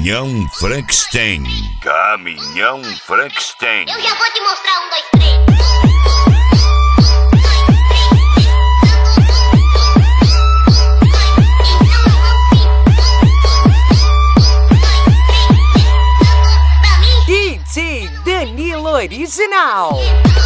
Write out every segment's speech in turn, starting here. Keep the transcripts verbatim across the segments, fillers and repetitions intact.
Caminhão Frankenstein. Caminhão Frankenstein. Eu já vou te mostrar um, dois, três. D J Danilo Original.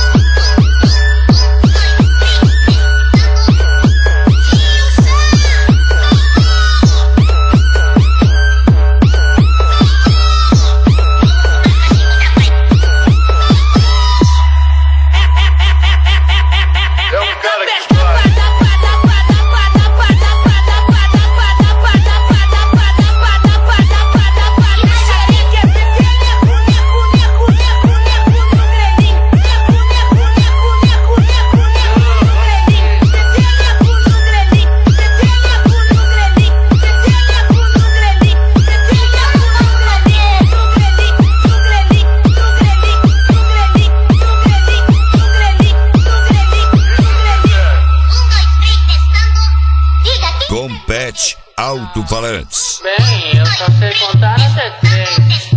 Compete Alto-Falantes. Bem, eu só sei contar até três.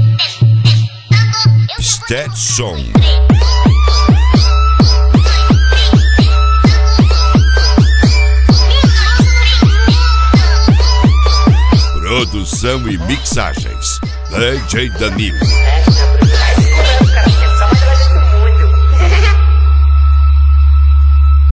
Stetson. Produção e mixagens D J Danilo.